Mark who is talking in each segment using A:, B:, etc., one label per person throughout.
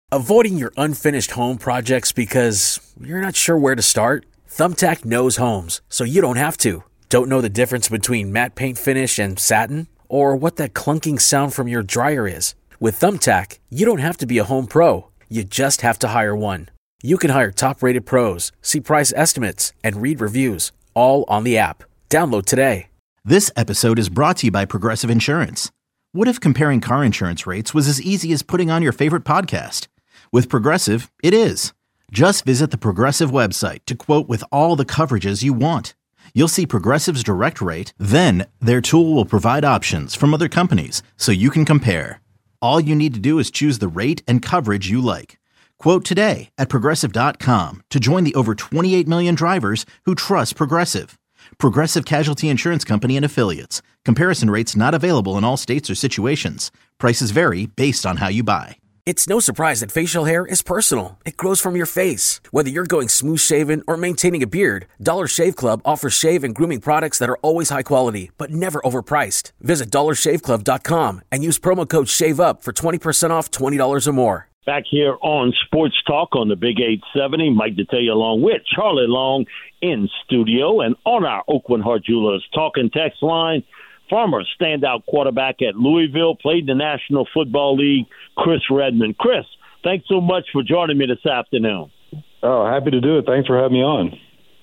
A: Avoiding your unfinished home projects because you're not sure where to start? Thumbtack knows homes, so you don't have to. Don't know the difference between matte paint finish and satin? Or what that clunking sound from your dryer is? With Thumbtack, you don't have to be a home pro. You just have to hire one. You can hire top-rated pros, see price estimates, and read reviews, all on the app. Download today.
B: This episode is brought to you by Progressive Insurance. What if comparing car insurance rates was as easy as putting on your favorite podcast? With Progressive, it is. Just visit the Progressive website to quote with all the coverages you want. You'll see Progressive's direct rate, then their tool will provide options from other companies so you can compare. All you need to do is choose the rate and coverage you like. Quote today at Progressive.com to join the over 28 million drivers who trust Progressive. Progressive Casualty Insurance Company and Affiliates. Comparison rates not available in all states or situations. Prices vary based on how you buy.
A: It's no surprise that facial hair is personal. It grows from your face. Whether you're going smooth shaven or maintaining a beard, Dollar Shave Club offers shave and grooming products that are always high quality, but never overpriced. Visit dollarshaveclub.com and use promo code SHAVEUP for 20% off $20 or more.
C: Back here on Sports Talk on the Big 870, Mike Detillier along with Charlie Long in studio and on our Oakland Heart Jewelers talking text line. Former standout quarterback at Louisville, played in the National Football League, Chris Redmond. Chris, thanks so much for joining me this afternoon.
D: Oh, happy to do it. Thanks for having me on.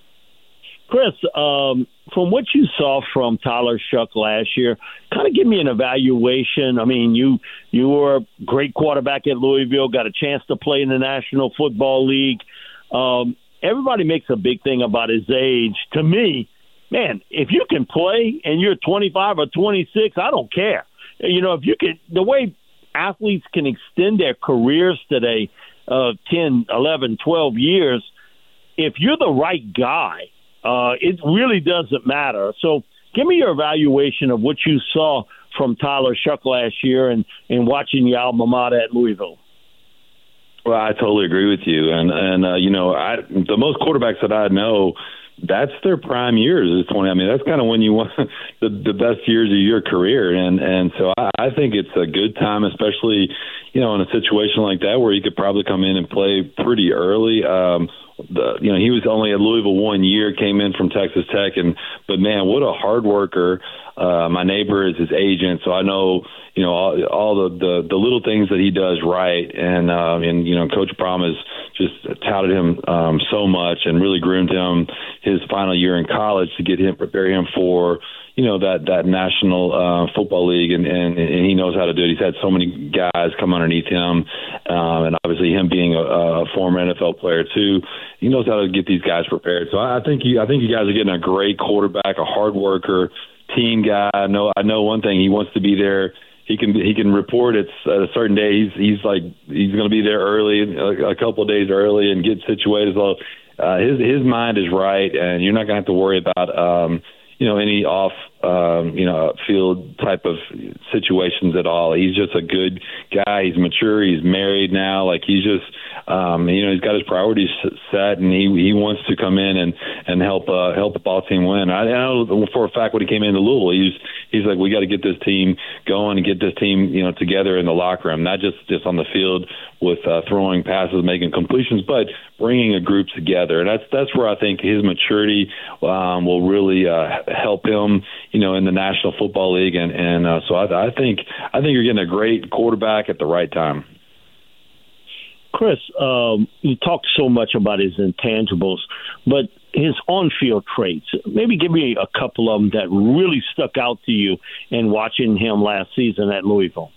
C: Chris, from what you saw from Tyler Shough last year, kind of give me an evaluation. I mean, you were a great quarterback at Louisville, got a chance to play in the National Football League. Everybody makes a big thing about his age. To me, man, if you can play and you're 25 or 26, I don't care. You know, if you can, the way athletes can extend their careers today, 10, 11, 12 years, if you're the right guy, it really doesn't matter. So give me your evaluation of what you saw from Tyler Shough last year and watching your alma mater at Louisville.
D: Well, I totally agree with you. And you know, the most quarterbacks that I know, that's their prime years is 20. I mean, that's kind of when you want the best years of your career. And so I think it's a good time, especially, you know, in a situation like that where you could probably come in and play pretty early. You know, he was only at Louisville 1 year, came in from Texas Tech, but man, what a hard worker. My neighbor is his agent, so I know, you know, all the little things that he does right. And you know, Coach Prom has just touted him so much and really groomed him his final year in college to prepare him for, you know, that National Football League, and he knows how to do it. He's had so many guys come underneath him, and obviously him being a former NFL player too, he knows how to get these guys prepared. So I think you guys are getting a great quarterback, a hard worker, team guy. I know one thing: he wants to be there. He can report it's at a certain day. He's going to be there early, a couple of days early, and get situated. So his mind is right, and you're not going to have to worry about you know, any off you know, field type of situations at all. He's just a good guy. He's mature. He's married now. Like, he's just you know, he's got his priorities set, and he wants to come in and help the ball team win. I know for a fact when he came into Louisville, he's like, we got to get this team going and get this team, you know, together in the locker room, not just on the field with throwing passes, making completions, but bringing a group together. And that's where I think his maturity will really help him, you know, in the National Football League. And so I think you're getting a great quarterback at the right time.
C: Chris, you talked so much about his intangibles, but his on-field traits, maybe give me a couple of them that really stuck out to you in watching him last season at Louisville.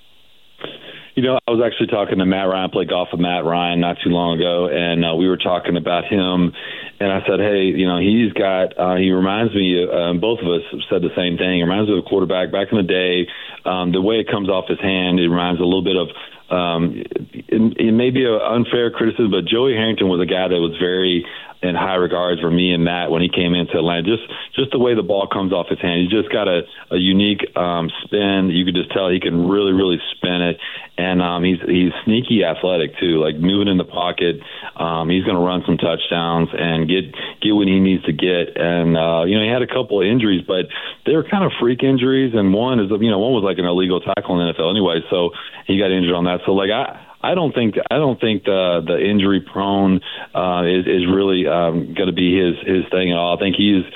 D: You know, I was actually talking to Matt Ryan, played golf with Matt Ryan not too long ago, and we were talking about him, and I said, hey, you know, he reminds me, both of us said the same thing, he reminds me of a quarterback back in the day. The way it comes off his hand, it reminds a little bit of, it may be an unfair criticism, but Joey Harrington was a guy that was very in high regards for me and Matt when he came into Atlanta. Just the way the ball comes off his hand. He's just got a unique spin. You could just tell he can really, really spin it. And he's sneaky athletic too, like moving in the pocket. He's going to run some touchdowns and get what he needs to get. And you know, he had a couple of injuries, but they were kind of freak injuries. And one was like an illegal tackle in the NFL anyway, so he got injured on that. So like I I don't think the injury prone is really going to be his thing at all. I think he's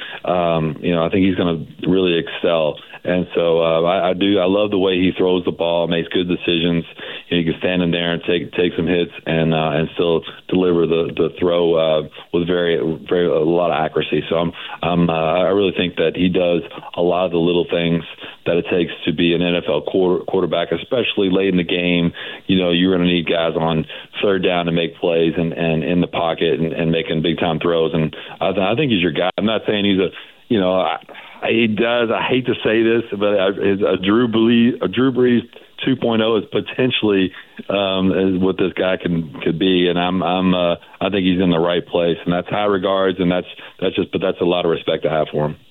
D: going to really excel. And so I love the way he throws the ball, makes good decisions. He can stand in there and take some hits and still deliver the throw with a lot of accuracy. So I really think that he does a lot of the little things that it takes to be an NFL quarterback, especially late in the game. You're going to need guys on third down to make plays and in the pocket and making big time throws. And I think he's your guy. I'm not saying he's he does. I hate to say this, but a Drew Brees 2.0 is potentially is what this guy could be, and I think he's in the right place, and that's high regards, and that's a lot of respect to have for him.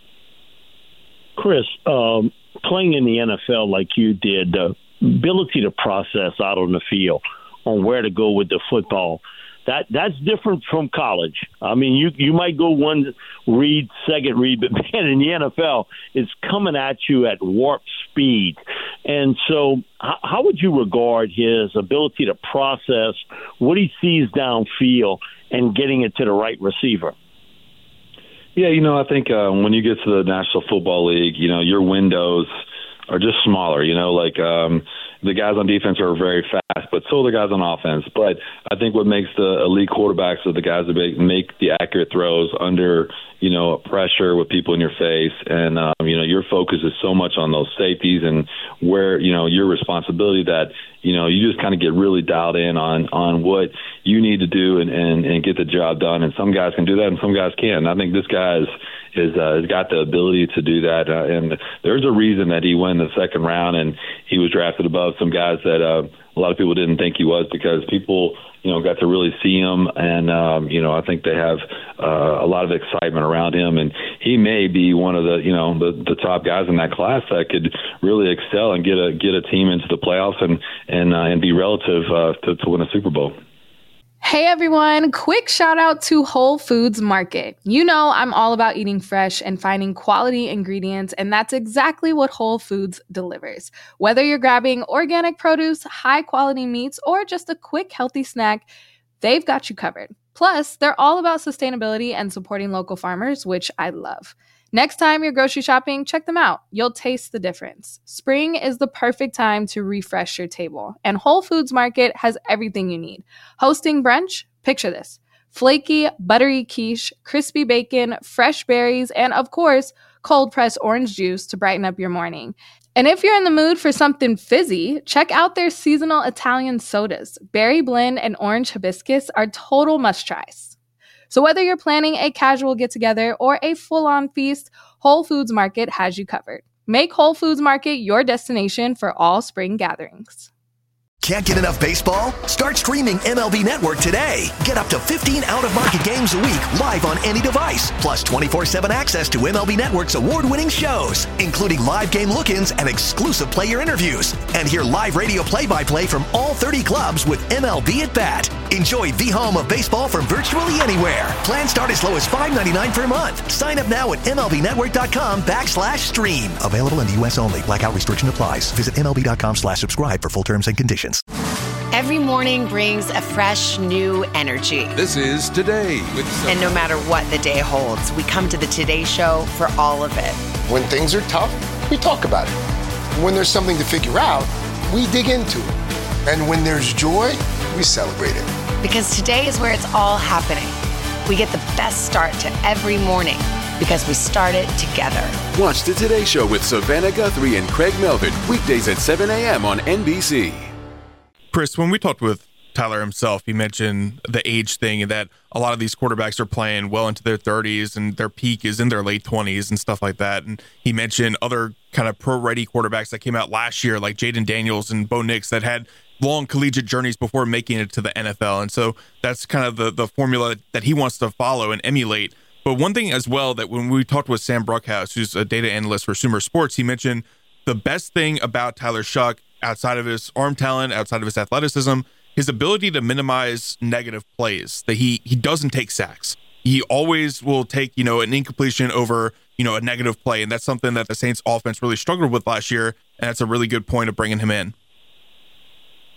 C: Chris, playing in the NFL like you did, the ability to process out on the field on where to go with the football. That's different from college. I mean, you might go one read, second read, but man, in the NFL, it's coming at you at warp speed. And so how would you regard his ability to process what he sees downfield and getting it to the right receiver?
D: Yeah, I think when you get to the National Football League, your windows are just smaller, the guys on defense are very fast, but so are the guys on offense. But I think what makes the elite quarterbacks are the guys that make the accurate throws under, pressure with people in your face. And, your focus is so much on those safeties and where, your responsibility that, you just kind of get really dialed in on what you need to do and get the job done. And some guys can do that and some guys can't. And I think this guy has got the ability to do that. And there's a reason that he went in the second round and he was drafted above some guys that a lot of people didn't think he was, because people, got to really see him. And, I think they have a lot of excitement around him. And he may be one of the top guys in that class that could really excel and get a team into the playoffs and be relative to win a Super Bowl.
E: Hey everyone, quick shout out to Whole Foods Market. I'm all about eating fresh and finding quality ingredients, and that's exactly what Whole Foods delivers. Whether you're grabbing organic produce, high quality meats, or just a quick healthy snack, they've got you covered. Plus, they're all about sustainability and supporting local farmers, which I love. Next time you're grocery shopping, check them out. You'll taste the difference. Spring is the perfect time to refresh your table, and Whole Foods Market has everything you need. Hosting brunch? Picture this. Flaky, buttery quiche, crispy bacon, fresh berries, and of course, cold-pressed orange juice to brighten up your morning. And if you're in the mood for something fizzy, check out their seasonal Italian sodas. Berry blend and orange hibiscus are total must-tries. So whether you're planning a casual get-together or a full-on feast, Whole Foods Market has you covered. Make Whole Foods Market your destination for all spring gatherings.
F: Can't get enough baseball? Start streaming MLB Network today. Get up to 15 out-of-market games a week live on any device, plus 24/7 access to MLB Network's award-winning shows, including live game look-ins and exclusive player interviews. And hear live radio play-by-play from all 30 clubs with MLB at Bat. Enjoy the home of baseball from virtually anywhere. Plans start as low as $5.99 per month. Sign up now at MLBnetwork.com/stream. Available in the U.S. only. Blackout restriction applies. Visit MLB.com/subscribe for full terms and conditions.
G: Every morning brings a fresh, new energy.
H: This is Today with Sophie.
G: And no matter what the day holds, we come to the Today Show for all of it.
I: When things are tough, we talk about it. When there's something to figure out, we dig into it. And when there's joy, we celebrate it.
G: Because today is where it's all happening. We get the best start to every morning because we start it together.
H: Watch the Today Show with Savannah Guthrie and Craig Melvin, weekdays at 7 a.m. on NBC.
J: Chris, when we talked with Tyler himself, he mentioned the age thing and that a lot of these quarterbacks are playing well into their 30s and their peak is in their late 20s and stuff like that. And he mentioned other kind of pro-ready quarterbacks that came out last year, like Jaden Daniels and Bo Nix, that had long collegiate journeys before making it to the NFL. And so that's kind of the formula that he wants to follow and emulate. But one thing as well, that when we talked with Sam Bruckhouse, who's a data analyst for Sumer Sports, he mentioned the best thing about Tyler Shough, outside of his arm talent, outside of his athleticism, his ability to minimize negative plays, that he doesn't take sacks. He always will take, an incompletion over, a negative play. And that's something that the Saints offense really struggled with last year. And that's a really good point of bringing him in.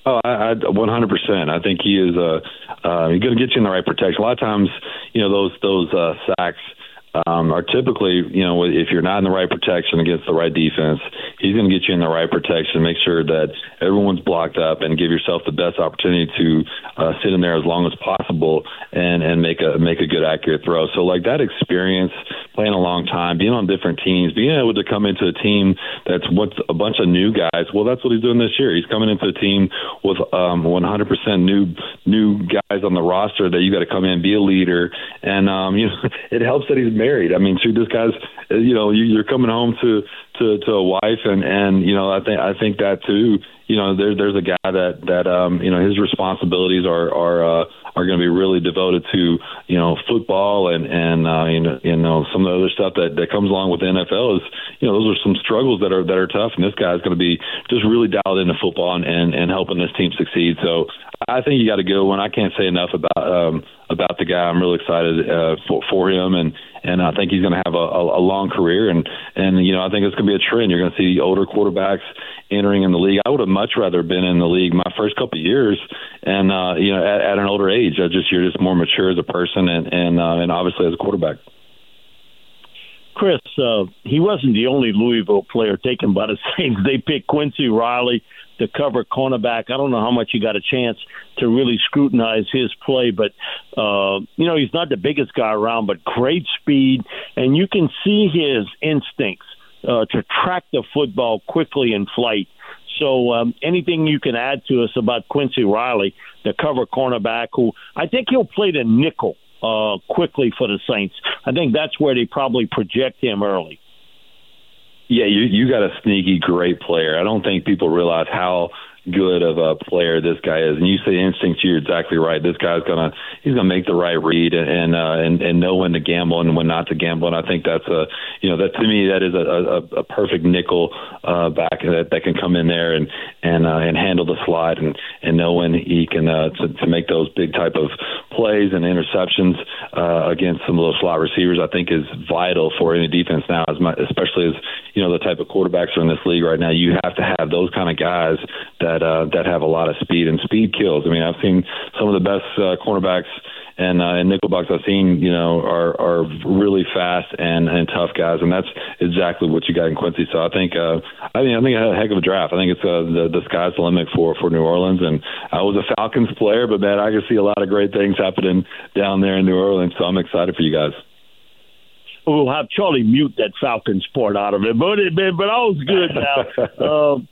D: Oh, I 100%. I think he is he's going to get you in the right protection. A lot of times, those sacks are typically, if you're not in the right protection against the right defense, he's going to get you in the right protection, make sure that everyone's blocked up, and give yourself the best opportunity to sit in there as long as possible and make a good accurate throw. So like that experience, playing a long time, being on different teams, being able to come into a team that's a bunch of new guys. Well, that's what he's doing this year. He's coming into a team with 100% new guys on the roster that you got to come in, be a leader, and it helps that he's married. I mean, shoot, this guy's, you're coming home to a wife, and I think that too. There's a guy that his responsibilities are going to be really devoted to football and some of the other stuff that comes along with the NFL is those are some struggles that are tough, and this guy's going to be just really dialed into football and helping this team succeed. So I think you got a good one. I can't say enough about the guy. I'm really excited for him, and I think he's going to have a long career, and I think it's going to be a trend. You're going to see older quarterbacks entering in the league. I would have much rather been in the league my first couple of years, and at an older age. You're just more mature as a person, and obviously as a quarterback.
C: Chris, he wasn't the only Louisville player taken by the Saints. They picked Quincy Riley to cover cornerback. I don't know how much you got a chance to really scrutinize his play, but he's not the biggest guy around, but great speed, and you can see his instincts to track the football quickly in flight. So anything you can add to us about Quincy Riley, the cover cornerback, who I think he'll play the nickel quickly for the Saints. I think that's where they probably project him early.
D: Yeah, you got a sneaky great player. I don't think people realize how good of a player this guy is. And you say instinct, you're exactly right. This guy's he's gonna make the right read and know when to gamble and when not to gamble. And I think that's that to me that is a perfect nickel back that can come in there and handle the slide and know when he can to make those big type of plays and interceptions against some of those slot receivers. I think is vital for any defense now, especially as the type of quarterbacks are in this league right now. You have to have those kind of guys that have a lot of speed, and speed kills. I mean, I've seen some of the best cornerbacks and nickelbacks I've seen, are really fast and tough guys, and that's exactly what you got in Quincy. So I think I had a heck of a draft. I think it's the sky's the limit for New Orleans, and I was a Falcons player, but man, I can see a lot of great things happening down there in New Orleans. So I'm excited for you guys.
C: We'll have Charlie mute that Falcons part out of it, but all was good now.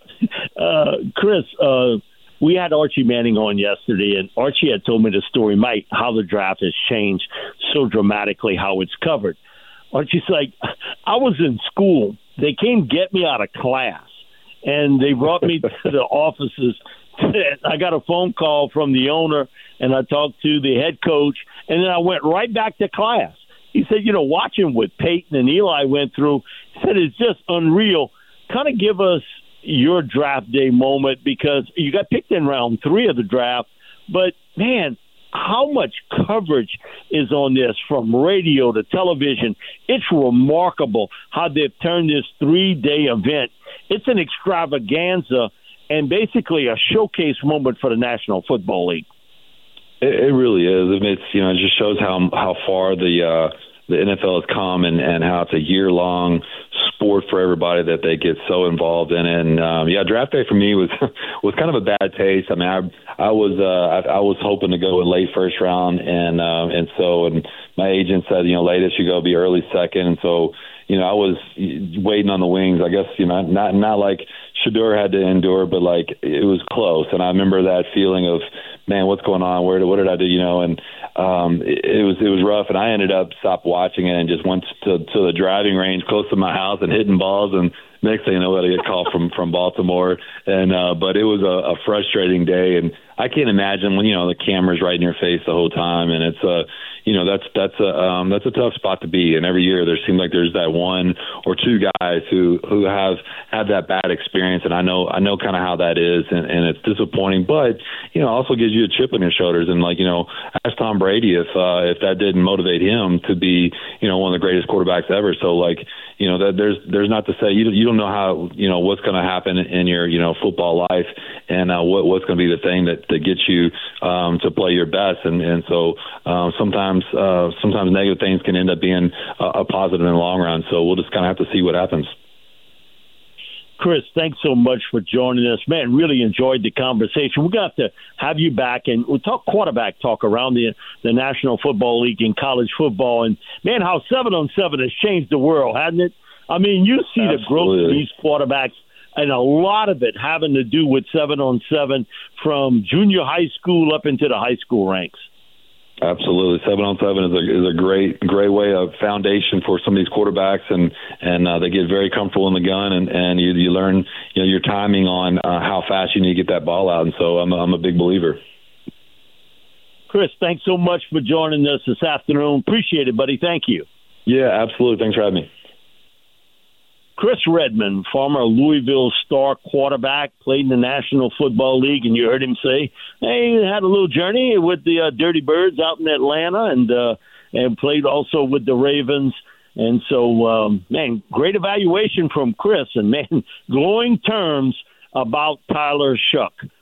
C: Chris, we had Archie Manning on yesterday, and Archie had told me the story, Mike, how the draft has changed so dramatically, how it's covered. Archie's like, I was in school. They came get me out of class, and they brought me to the offices. I got a phone call from the owner, and I talked to the head coach, and then I went right back to class. He said, watching what Peyton and Eli went through, he said it's just unreal. Kind of give us your draft day moment, because you got picked in round 3 of the draft, but man, how much coverage is on this from radio to television? It's remarkable how they've turned this 3-day event. It's an extravaganza and basically a showcase moment for the National Football League.
D: It really is. I mean, it just shows how far the NFL has come and how it's a year-long sport for everybody that they get so involved in it. And draft day for me was kind of a bad taste. I mean, I was hoping to go in late first round, and my agent said, latest you go be early second, and so I was waiting on the wings. I guess not like Shedeur had to endure, but like it was close. And I remember that feeling of, man, what's going on? What did I do? And it was rough. And I ended up stopped watching it and just went to the driving range close to my house and hitting balls. And next thing you know, I get a call from Baltimore. And but it was a frustrating day. And I can't imagine when, the camera's right in your face the whole time, and it's that's a tough spot to be. And every year there seems like there's that one or two guys who have had that bad experience, and I know kind of how that is, and it's disappointing, but also gives you a chip on your shoulders. And ask Tom Brady if that didn't motivate him to be one of the greatest quarterbacks ever. So that there's not to say you don't know how what's going to happen in your football life, and what's going to be the thing that gets you to play your best. And so sometimes negative things can end up being a positive in the long run. So we'll just kind of have to see what happens.
C: Chris, thanks so much for joining us. Man, really enjoyed the conversation. We're going to have you back, and we'll talk quarterback talk around the National Football League and college football. And, man, how 7-on-7 has changed the world, hasn't it? I mean, you see the growth of these quarterbacks, and a lot of it having to do with 7-on-7 from junior high school up into the high school ranks.
D: Absolutely. 7-on-7 is a great way of foundation for some of these quarterbacks, and they get very comfortable in the gun, and you learn your timing on how fast you need to get that ball out. And so I'm a big believer.
C: Chris, thanks so much for joining us this afternoon. Appreciate it, buddy. Thank you.
D: Yeah, absolutely. Thanks for having me.
C: Chris Redman, former Louisville star quarterback, played in the National Football League, and you heard him say, hey, he had a little journey with the Dirty Birds out in Atlanta, and played also with the Ravens. And so, man, great evaluation from Chris, and, man, glowing terms about Tyler Shough.